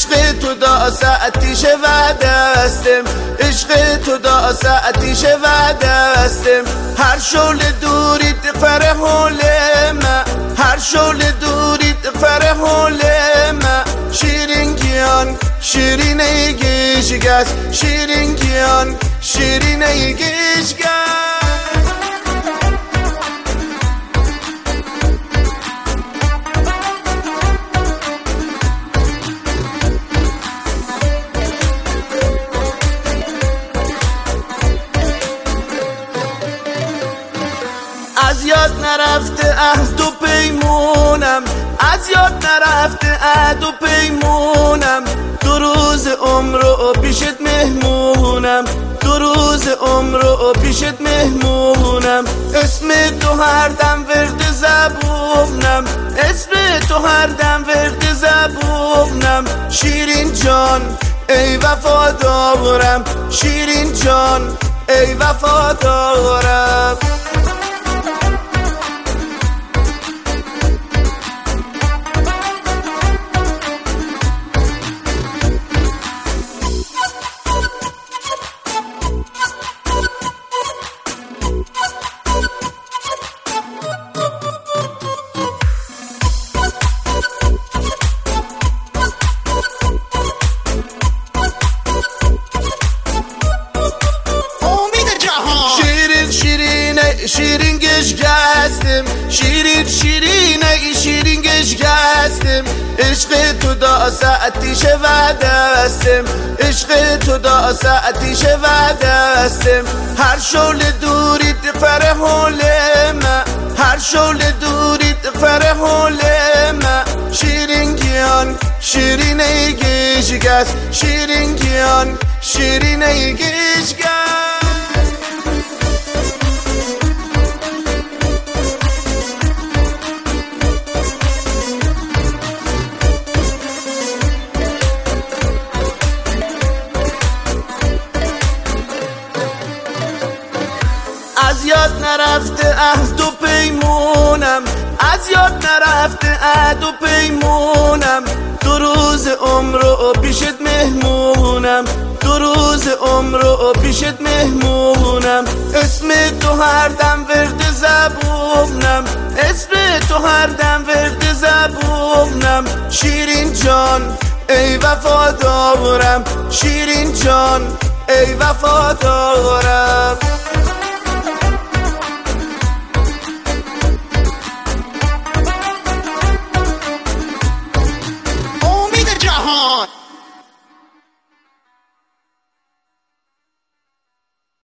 عشق تو داس آتیش وعدستم، عشق تو داس آتیش وعدستم. هر شول دوریت فرح ما، هر شول دوریت فرح ما. شیرینگیان شیرینه گیشگس، شیرینگیان شیرینه گیشگس. از یاد نرفته عهد و پیمونم، از یاد نرفته عهد و پیمونم. دو روز عمرو پیشت مهمونم، دو روز عمرو پیشت مهمونم. اسم تو هر دم ورد زبونم، اسم تو هر دم ورد زبونم. شیرین جان ای وفادارم، شیرین جان ای وفادارم. شیرین گشگستم، شیرین شیرینه شیرین گشگستم. عشق تو داس آتیش وعدستم، عشق تو داس آتیش وعدستم. هر شول دوریت فرح ما، هر شول دوریت فرح ما. شیرینگیان شیرینه گشگس، شیرینگیان شیرینه گشگس. از یاد نرفته عهد و پیمونم، از یاد نرفته عهد و پیمونم. دو روز عمرو پیشت مهمونم، دو روز عمرو پیشت مهمونم. اسم تو هر دم ورد زبونم، اسم تو هر دم ورد زبونم. شیرین جان ای وفادارم، شیرین جان ای وفادارم.